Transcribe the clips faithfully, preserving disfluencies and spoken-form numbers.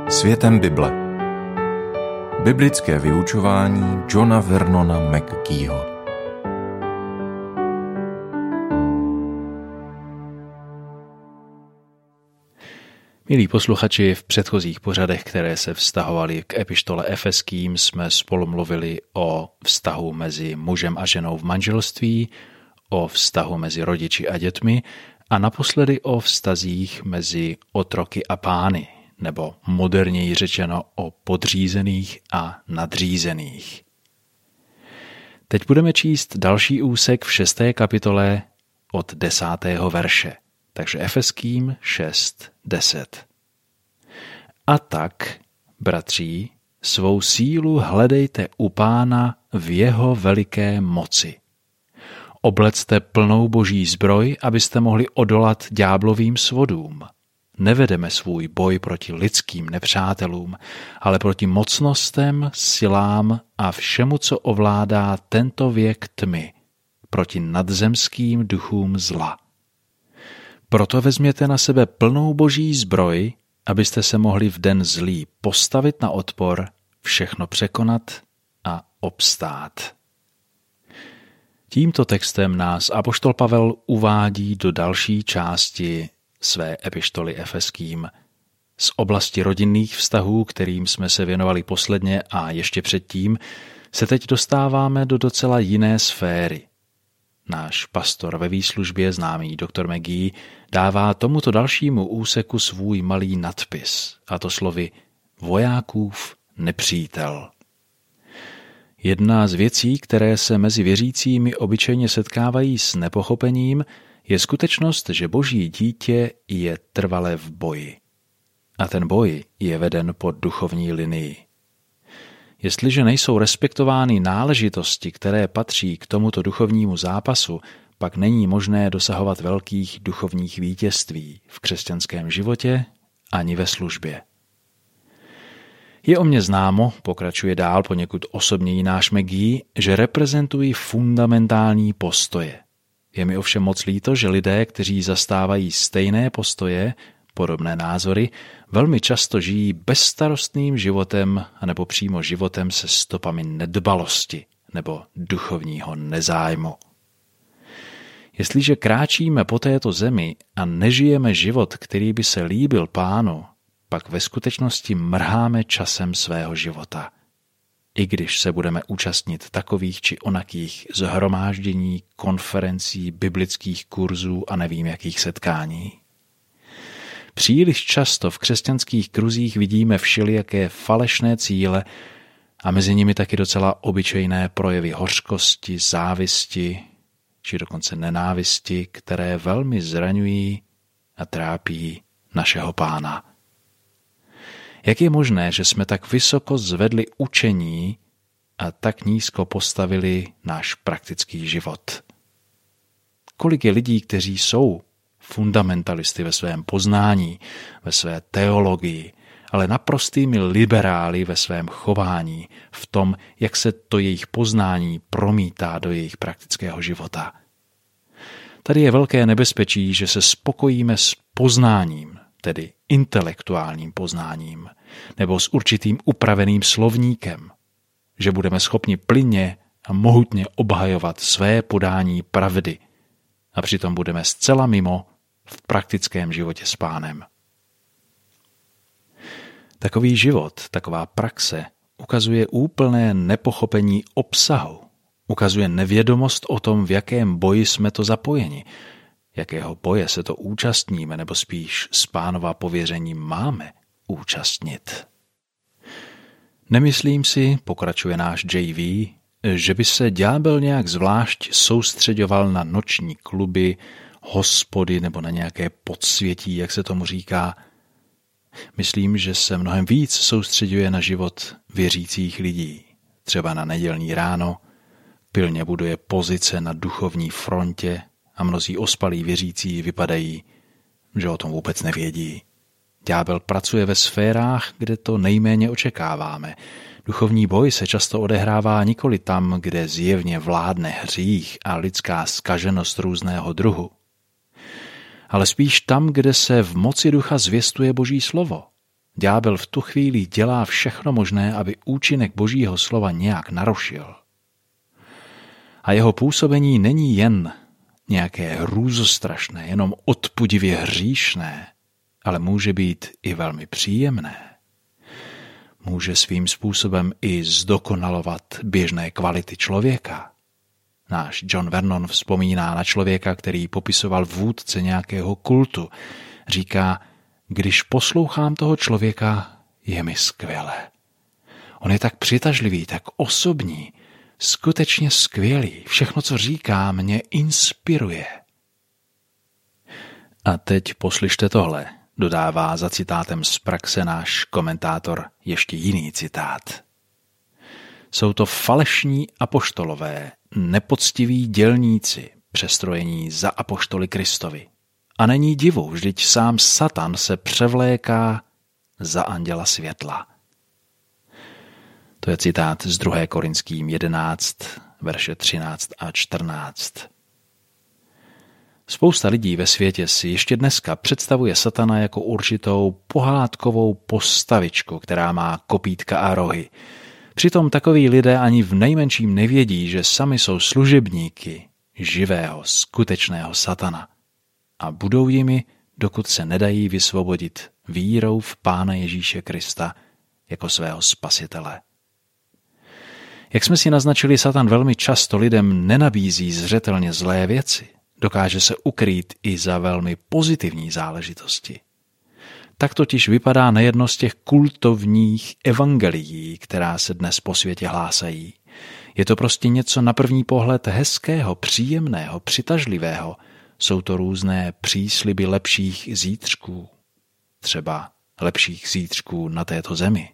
Světem Bible. Biblické vyučování Johna Vernona McGeeho. Milí posluchači, v předchozích pořadech, které se vztahovaly k epištole Efeským, jsme spolu mluvili o vztahu mezi mužem a ženou v manželství, o vztahu mezi rodiči a dětmi a naposledy o vztazích mezi otroky a pány, nebo moderněji řečeno o podřízených a nadřízených. Teď budeme číst další úsek v šesté kapitole od desátého verše. Takže Efeským šest deset. A tak, bratří, svou sílu hledejte u Pána v jeho veliké moci. Oblecte plnou boží zbroj, abyste mohli odolat ďáblovým svodům. Nevedeme svůj boj proti lidským nepřátelům, ale proti mocnostem, silám a všemu, co ovládá tento věk tmy, proti nadzemským duchům zla. Proto vezměte na sebe plnou boží zbroj, abyste se mohli v den zlý postavit na odpor, všechno překonat a obstát. Tímto textem nás apoštol Pavel uvádí do další části své epištoly Efeským. Z oblasti rodinných vztahů, kterým jsme se věnovali posledně a ještě předtím, se teď dostáváme do docela jiné sféry. Náš pastor ve výslužbě, známý doktor McGee, dává tomuto dalšímu úseku svůj malý nadpis, a to slovy vojákův nepřítel. Jedna z věcí, které se mezi věřícími obyčejně setkávají s nepochopením, je skutečnost, že boží dítě je trvale v boji. A ten boj je veden po duchovní linii. Jestliže nejsou respektovány náležitosti, které patří k tomuto duchovnímu zápasu, pak není možné dosahovat velkých duchovních vítězství v křesťanském životě ani ve službě. Je o mně známo, pokračuje dál poněkud osobněji náš McGee, že reprezentují fundamentální postoje. Je mi ovšem moc líto, že lidé, kteří zastávají stejné postoje, podobné názory, velmi často žijí bezstarostným životem anebo přímo životem se stopami nedbalosti nebo duchovního nezájmu. Jestliže kráčíme po této zemi a nežijeme život, který by se líbil Pánu, pak ve skutečnosti mrháme časem svého života. I když se budeme účastnit takových či onakých shromáždění, konferencí, biblických kurzů a nevím jakých setkání. Příliš často v křesťanských kruzích vidíme všelijaké falešné cíle a mezi nimi taky docela obyčejné projevy hořkosti, závisti či dokonce nenávisti, které velmi zraňují a trápí našeho Pána. Jak je možné, že jsme tak vysoko zvedli učení a tak nízko postavili náš praktický život? Kolik je lidí, kteří jsou fundamentalisty ve svém poznání, ve své teologii, ale naprostými liberály ve svém chování, v tom, jak se to jejich poznání promítá do jejich praktického života. Tady je velké nebezpečí, že se spokojíme s poznáním, tedy intelektuálním poznáním, nebo s určitým upraveným slovníkem, že budeme schopni plynně a mohutně obhajovat své podání pravdy a přitom budeme zcela mimo v praktickém životě s Pánem. Takový život, taková praxe ukazuje úplné nepochopení obsahu, ukazuje nevědomost o tom, v jakém boji jsme to zapojeni, jakého boje se to účastníme, nebo spíš z Pánova pověření máme účastnit. Nemyslím si, pokračuje náš J V, že by se ďábel nějak zvlášť soustřeďoval na noční kluby, hospody nebo na nějaké podsvětí, jak se tomu říká. Myslím, že se mnohem víc soustřeďuje na život věřících lidí, třeba na nedělní ráno, pilně buduje pozice na duchovní frontě a mnozí ospalí věřící vypadají, že o tom vůbec nevědí. Ďábel pracuje ve sférách, kde to nejméně očekáváme. Duchovní boj se často odehrává nikoli tam, kde zjevně vládne hřích a lidská zkaženost různého druhu, ale spíš tam, kde se v moci ducha zvěstuje Boží slovo, Ďábel v tu chvíli dělá všechno možné, aby účinek Božího slova nějak narušil. A jeho působení není jen nějaké hrůzostrašné, jenom odpudivě hříšné, ale může být i velmi příjemné. Může svým způsobem i zdokonalovat běžné kvality člověka. Náš John Vernon vzpomíná na člověka, který popisoval vůdce nějakého kultu. Říká, když poslouchám toho člověka, je mi skvěle. On je tak přitažlivý, tak osobní, skutečně skvělý. Všechno, co říká, mě inspiruje. A teď poslyšte tohle, dodává za citátem z praxe náš komentátor ještě jiný citát. Jsou to falešní apoštolové, nepoctiví dělníci, přestrojení za apoštoly Kristovi. A není divu, vždyť sám Satan se převléká za anděla světla. To je citát z druhé Korinským jedenáct, verše třináct a čtrnáct. Spousta lidí ve světě si ještě dneska představuje Satana jako určitou pohádkovou postavičku, která má kopítka a rohy. Přitom takoví lidé ani v nejmenším nevědí, že sami jsou služebníky živého, skutečného Satana. A budou jimi, dokud se nedají vysvobodit vírou v Pána Ježíše Krista jako svého spasitele. Jak jsme si naznačili, Satan velmi často lidem nenabízí zřetelně zlé věci. Dokáže se ukrýt i za velmi pozitivní záležitosti. Tak totiž vypadá nejedno z těch kultovních evangelií, která se dnes po světě hlásají. Je to prostě něco na první pohled hezkého, příjemného, přitažlivého. Jsou to různé přísliby lepších zítřků, třeba lepších zítřků na této zemi.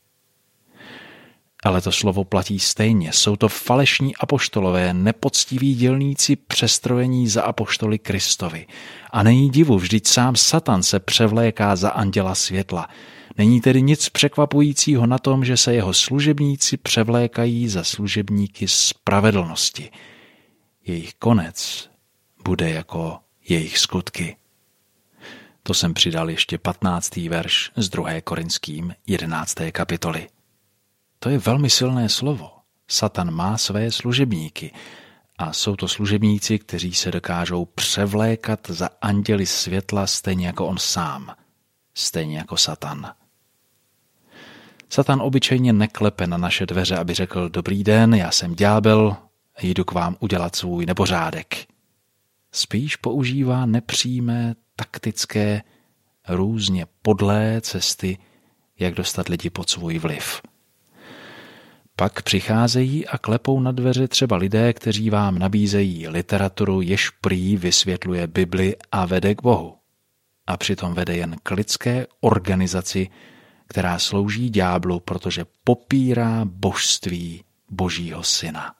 Ale to slovo platí stejně. Jsou to falešní apoštolové, nepoctiví dělníci přestrojení za apoštoly Kristovi. A není divu, vždyť sám Satan se převléká za anděla světla. Není tedy nic překvapujícího na tom, že se jeho služebníci převlékají za služebníky spravedlnosti. Jejich konec bude jako jejich skutky. To jsem přidal ještě patnáctý verš z druhé Korinským jedenácté kapitoly. To je velmi silné slovo. Satan má své služebníky a jsou to služebníci, kteří se dokážou převlékat za anděli světla stejně jako on sám, stejně jako Satan. Satan obyčejně neklepe na naše dveře, aby řekl dobrý den, já jsem ďábel, jdu k vám udělat svůj nepořádek. Spíš používá nepřímé, taktické, různě podlé cesty, jak dostat lidi pod svůj vliv. Pak přicházejí a klepou na dveře třeba lidé, kteří vám nabízejí literaturu, jež prý vysvětluje Bibli a vede k Bohu. A přitom vede jen k lidské organizaci, která slouží ďáblu, protože popírá božství Božího syna.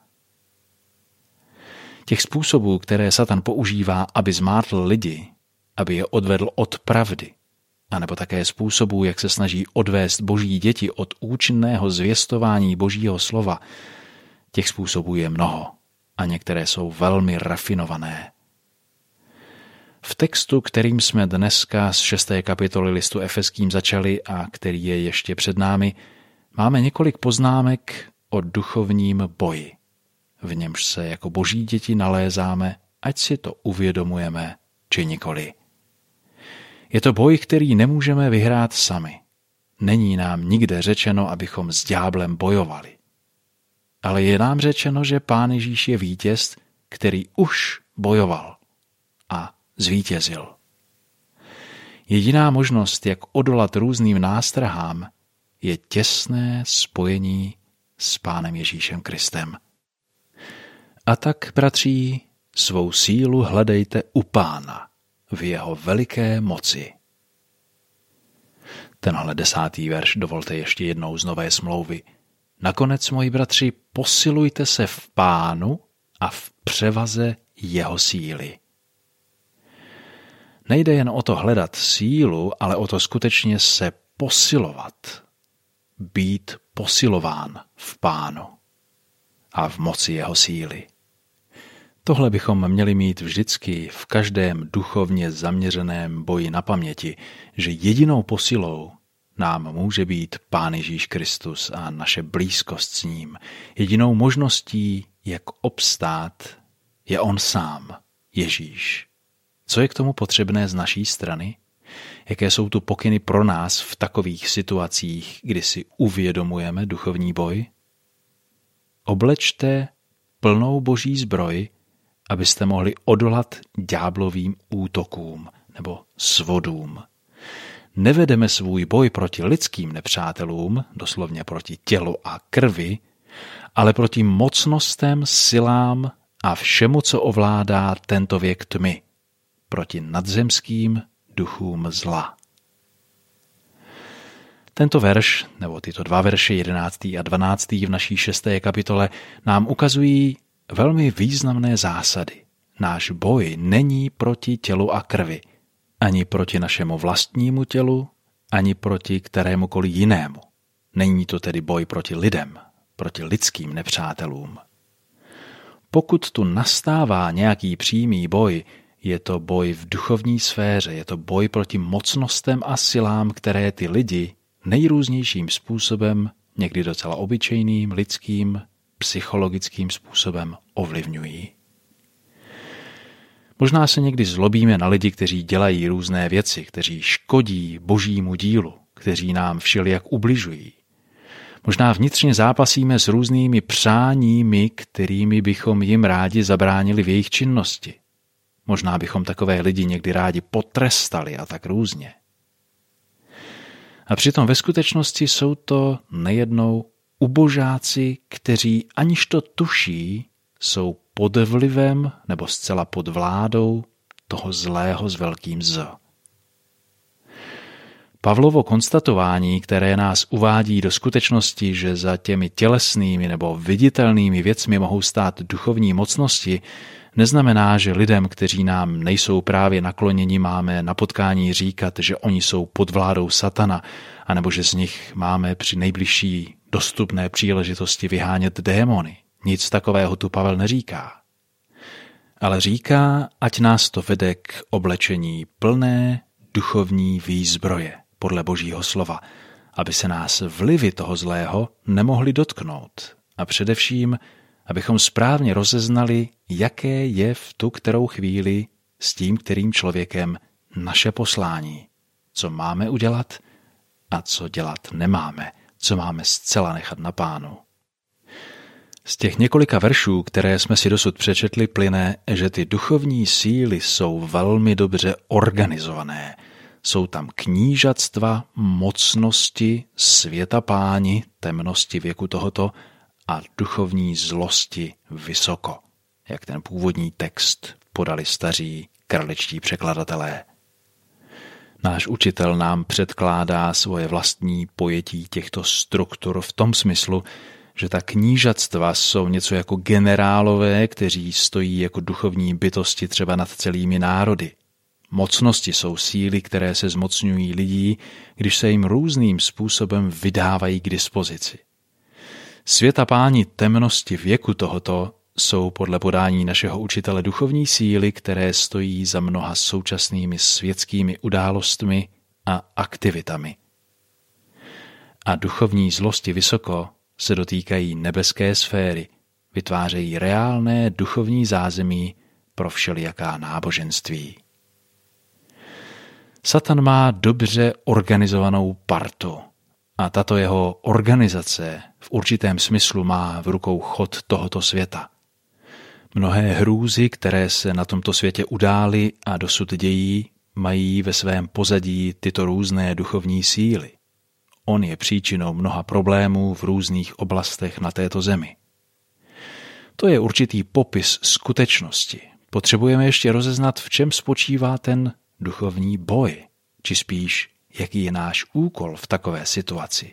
Těch způsobů, které Satan používá, aby zmátl lidi, aby je odvedl od pravdy, anebo také způsobů, jak se snaží odvést Boží děti od účinného zvěstování Božího slova, těch způsobů je mnoho a některé jsou velmi rafinované. V textu, kterým jsme dneska z šesté kapitoly listu Efeským začali a který je ještě před námi, máme několik poznámek o duchovním boji. V němž se jako Boží děti nalézáme, ať si to uvědomujeme, či nikoli. Je to boj, který nemůžeme vyhrát sami. Není nám nikde řečeno, abychom s ďáblem bojovali. Ale je nám řečeno, že Pán Ježíš je vítěz, který už bojoval a zvítězil. Jediná možnost, jak odolat různým nástrahám, je těsné spojení s Pánem Ježíšem Kristem. A tak, bratří, svou sílu hledejte u Pána v jeho veliké moci. Tenhle desátý verš dovolte ještě jednou z Nové smlouvy. Nakonec, moji bratři, posilujte se v Pánu a v převaze jeho síly. Nejde jen o to hledat sílu, ale o to skutečně se posilovat. Být posilován v Pánu a v moci jeho síly. Tohle bychom měli mít vždycky v každém duchovně zaměřeném boji na paměti, že jedinou posilou nám může být Pán Ježíš Kristus a naše blízkost s ním. Jedinou možností, jak obstát, je on sám, Ježíš. Co je k tomu potřebné z naší strany? Jaké jsou tu pokyny pro nás v takových situacích, kdy si uvědomujeme duchovní boj? Oblečte plnou boží zbroj, abyste mohli odolat ďáblovým útokům nebo svodům. Nevedeme svůj boj proti lidským nepřátelům, doslovně proti tělu a krvi, ale proti mocnostem, silám a všemu, co ovládá tento věk tmy, proti nadzemským duchům zla. Tento verš, nebo tyto dva verše, jedenáctý a dvanáctý v naší šesté kapitole, nám ukazují velmi významné zásady. Náš boj není proti tělu a krvi, ani proti našemu vlastnímu tělu, ani proti kterémukoliv jinému. Není to tedy boj proti lidem, proti lidským nepřátelům. Pokud tu nastává nějaký přímý boj, je to boj v duchovní sféře, je to boj proti mocnostem a silám, které ty lidi nejrůznějším způsobem, někdy docela obyčejným, lidským, psychologickým způsobem ovlivňují. Možná se někdy zlobíme na lidi, kteří dělají různé věci, kteří škodí božímu dílu, kteří nám všelijak ubližují. Možná vnitřně zápasíme s různými přáními, kterými bychom jim rádi zabránili v jejich činnosti. Možná bychom takové lidi někdy rádi potrestali a tak různě. A přitom ve skutečnosti jsou to nejednou ubožáci, kteří aniž to tuší, jsou pod vlivem nebo zcela pod vládou toho zlého s velkým Z. Pavlovo konstatování, které nás uvádí do skutečnosti, že za těmi tělesnými nebo viditelnými věcmi mohou stát duchovní mocnosti, neznamená, že lidem, kteří nám nejsou právě nakloněni, máme na potkání říkat, že oni jsou pod vládou satana, anebo že z nich máme při nejbližší dostupné příležitosti vyhánět démony. Nic takového tu Pavel neříká. Ale říká, ať nás to vede k oblečení plné duchovní výzbroje, podle Božího slova, aby se nás vlivy toho zlého nemohly dotknout a především, abychom správně rozeznali, jaké je v tu kterou chvíli s tím kterým člověkem naše poslání, co máme udělat a co dělat nemáme, co máme zcela nechat na Pánu. Z těch několika veršů, které jsme si dosud přečetli, plyne, že ty duchovní síly jsou velmi dobře organizované. Jsou tam knížatstva, mocnosti, světa páni, temnosti věku tohoto a duchovní zlosti vysoko, jak ten původní text podali staří kraličtí překladatelé. Náš učitel nám předkládá svoje vlastní pojetí těchto struktur v tom smyslu, že ta knížatstva jsou něco jako generálové, kteří stojí jako duchovní bytosti třeba nad celými národy. Mocnosti jsou síly, které se zmocňují lidí, když se jim různým způsobem vydávají k dispozici. Světa páni temnosti věku tohoto jsou podle podání našeho učitele duchovní síly, které stojí za mnoha současnými světskými událostmi a aktivitami. A duchovní zlosti vysoko se dotýkají nebeské sféry, vytvářejí reálné duchovní zázemí pro všelijaká náboženství. Satan má dobře organizovanou partu a tato jeho organizace v určitém smyslu má v rukou chod tohoto světa. Mnohé hrůzy, které se na tomto světě udály a dosud dějí, mají ve svém pozadí tyto různé duchovní síly. On je příčinou mnoha problémů v různých oblastech na této zemi. To je určitý popis skutečnosti. Potřebujeme ještě rozeznat, v čem spočívá ten duchovní boj, či spíš, jaký je náš úkol v takové situaci.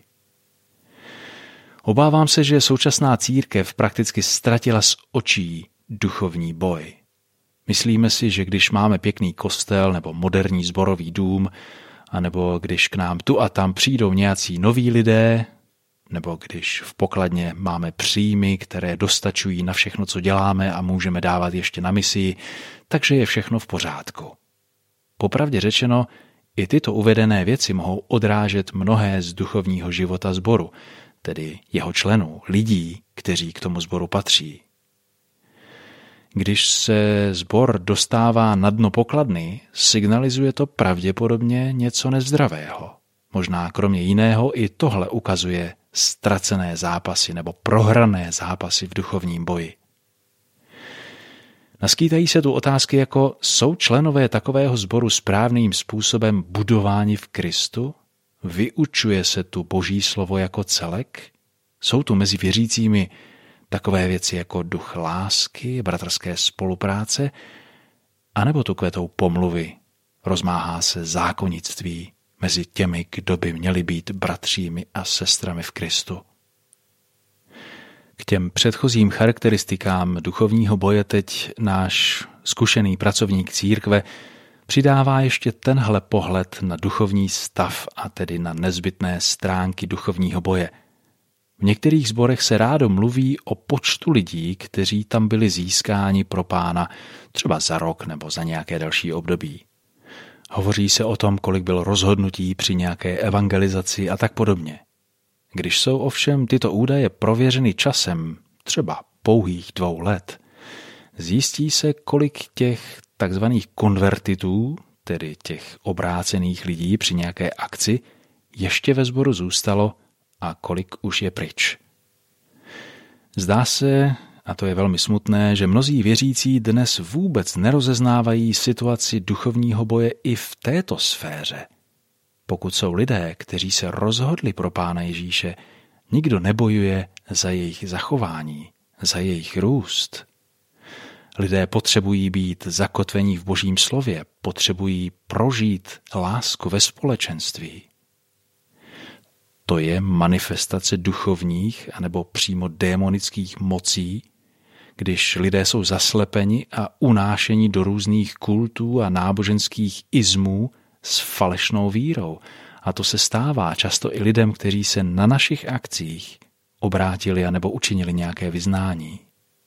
Obávám se, že současná církev prakticky ztratila z očí duchovní boj. Myslíme si, že když máme pěkný kostel nebo moderní sborový dům, anebo když k nám tu a tam přijdou nějací noví lidé, nebo když v pokladně máme příjmy, které dostačují na všechno, co děláme a můžeme dávat ještě na misii, takže je všechno v pořádku. Popravdě řečeno, I tyto uvedené věci mohou odrážet mnohé z duchovního života sboru, tedy jeho členů, lidí, kteří k tomu sboru patří. Když se sbor dostává na dno pokladny, signalizuje to pravděpodobně něco nezdravého. Možná kromě jiného i tohle ukazuje ztracené zápasy nebo prohrané zápasy v duchovním boji. Naskýtají se tu otázky jako, jsou členové takového sboru správným způsobem budováni v Kristu? Vyučuje se tu Boží slovo jako celek? Jsou tu mezi věřícími takové věci jako duch lásky, bratrské spolupráce? A nebo tu kvetou pomluvy? Rozmáhá se zákonnictví mezi těmi, kdo by měli být bratřími a sestrami v Kristu? K těm předchozím charakteristikám duchovního boje teď náš zkušený pracovník církve přidává ještě tenhle pohled na duchovní stav a tedy na nezbytné stránky duchovního boje. V některých sborech se rádo mluví o počtu lidí, kteří tam byli získáni pro Pána třeba za rok nebo za nějaké další období. Hovoří se o tom, kolik bylo rozhodnutí při nějaké evangelizaci a tak podobně. Když jsou ovšem tyto údaje prověřeny časem, třeba pouhých dvou let, zjistí se, kolik těch takzvaných konvertitů, tedy těch obrácených lidí při nějaké akci, ještě ve sboru zůstalo a kolik už je pryč. Zdá se, a to je velmi smutné, že mnozí věřící dnes vůbec nerozeznávají situaci duchovního boje i v této sféře. Pokud jsou lidé, kteří se rozhodli pro Pána Ježíše, nikdo nebojuje za jejich zachování, za jejich růst. Lidé potřebují být zakotvení v Božím slově, potřebují prožít lásku ve společenství. To je manifestace duchovních anebo přímo démonických mocí, když lidé jsou zaslepeni a unášeni do různých kultů a náboženských izmů s falešnou vírou. A to se stává často i lidem, kteří se na našich akcích obrátili anebo učinili nějaké vyznání.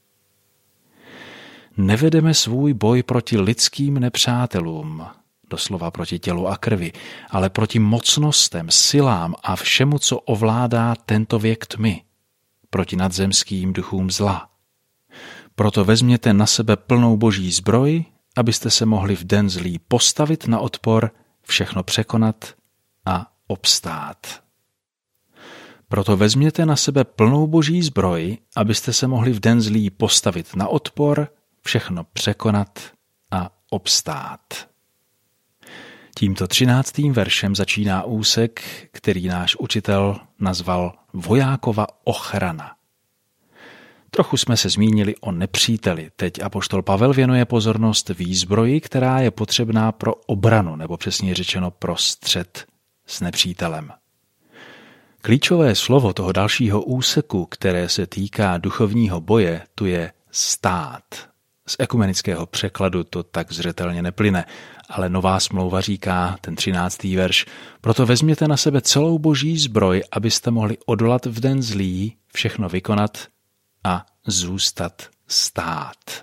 Nevedeme svůj boj proti lidským nepřátelům, doslova proti tělu a krvi, ale proti mocnostem, silám a všemu, co ovládá tento věk tmy, proti nadzemským duchům zla. Proto vezměte na sebe plnou Boží zbroj, abyste se mohli v den zlý postavit na odpor, všechno překonat a obstát. Proto vezměte na sebe plnou Boží zbroj, abyste se mohli v den zlý postavit na odpor, všechno překonat a obstát. Tímto třináctým veršem začíná úsek, který náš učitel nazval Vojákova ochrana. Trochu jsme se zmínili o nepříteli. Teď apoštol Pavel věnuje pozornost výzbroji, která je potřebná pro obranu, nebo přesně řečeno pro střet s nepřítelem. Klíčové slovo toho dalšího úseku, které se týká duchovního boje, tu je stát. Z ekumenického překladu to tak zřetelně neplyne, ale Nová smlouva říká, ten třináctý verš, proto vezměte na sebe celou Boží zbroj, abyste mohli odolat v den zlý, všechno vykonat a zůstat stát.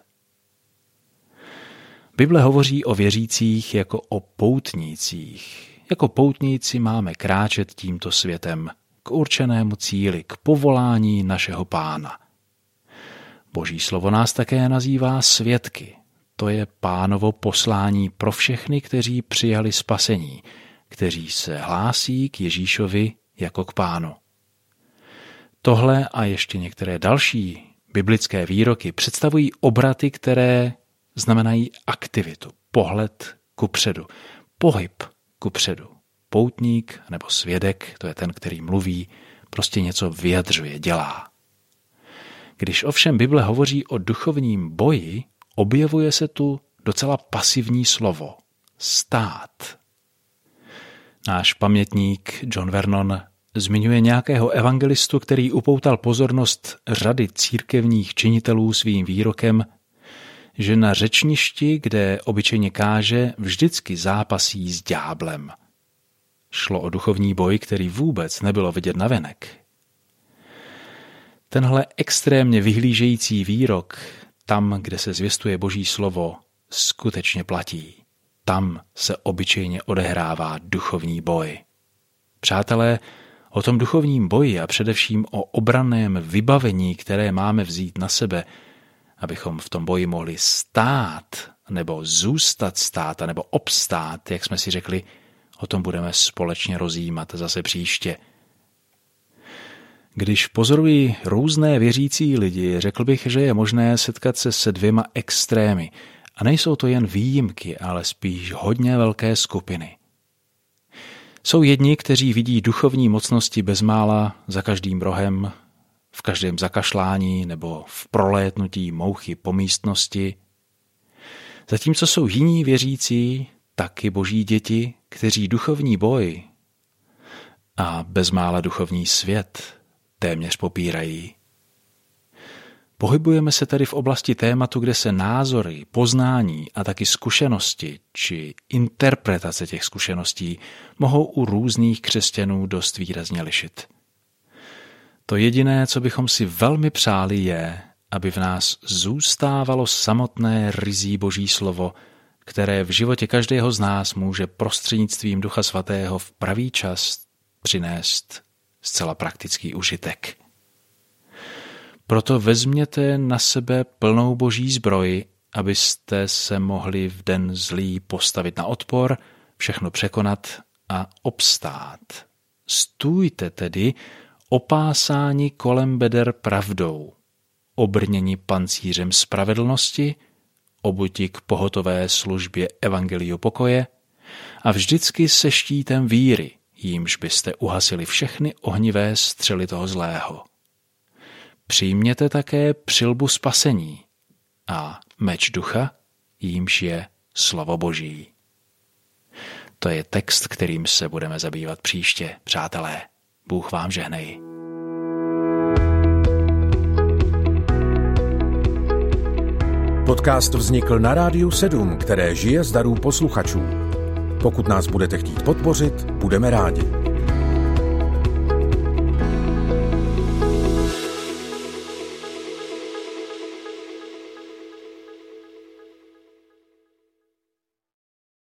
Bible hovoří o věřících jako o poutnících. Jako poutníci máme kráčet tímto světem k určenému cíli, k povolání našeho Pána. Boží slovo nás také nazývá svědky. To je Pánovo poslání pro všechny, kteří přijali spasení, kteří se hlásí k Ježíšovi jako k Pánu. Tohle a ještě některé další biblické výroky představují obraty, které znamenají aktivitu, pohled kupředu, pohyb kupředu. Poutník nebo svědek, to je ten, který mluví, prostě něco vyjadřuje, dělá. Když ovšem Bible hovoří o duchovním boji, objevuje se tu docela pasivní slovo – stát. Náš pamětník John Vernon zmiňuje nějakého evangelistu, který upoutal pozornost řady církevních činitelů svým výrokem, že na řečništi, kde obyčejně káže, vždycky zápasí s ďáblem. Šlo o duchovní boj, který vůbec nebylo vidět navenek. Tenhle extrémně vyhlížející výrok, tam, kde se zvěstuje Boží slovo, skutečně platí. tam se obyčejně odehrává duchovní boj. Přátelé, o tom duchovním boji a především o obranném vybavení, které máme vzít na sebe, abychom v tom boji mohli stát, nebo zůstat stát, nebo obstát, jak jsme si řekli, o tom budeme společně rozjímat zase příště. Když pozoruji různé věřící lidi, řekl bych, že je možné setkat se se dvěma extrémy. A nejsou to jen výjimky, ale spíš hodně velké skupiny. Jsou jedni, kteří vidí duchovní mocnosti bezmála za každým rohem, v každém zakašlání nebo v prolétnutí mouchy po místnosti. Zatímco jsou jiní věřící, taky boží děti, kteří duchovní boj a bezmála duchovní svět téměř popírají. Pohybujeme se tedy v oblasti tématu, kde se názory, poznání a taky zkušenosti či interpretace těch zkušeností mohou u různých křesťanů dost výrazně lišit. To jediné, co bychom si velmi přáli, je, aby v nás zůstávalo samotné ryzí Boží slovo, které v životě každého z nás může prostřednictvím Ducha Svatého v pravý čas přinést zcela praktický užitek. Proto vezměte na sebe plnou Boží zbroj, abyste se mohli v den zlý postavit na odpor, všechno překonat a obstát. Stůjte tedy opásáni kolem beder pravdou, obrněni pancířem spravedlnosti, obuti k pohotové službě evangeliu pokoje a vždycky se štítem víry, jímž byste uhasili všechny ohnivé střely toho zlého. Přijměte také přilbu spasení a meč ducha, jímž je slovo Boží. To je text, kterým se budeme zabývat příště, přátelé. Bůh vám žehnej. Podcast vznikl na Rádiu sedm, které žije z darů posluchačů. Pokud nás budete chtít podpořit, budeme rádi.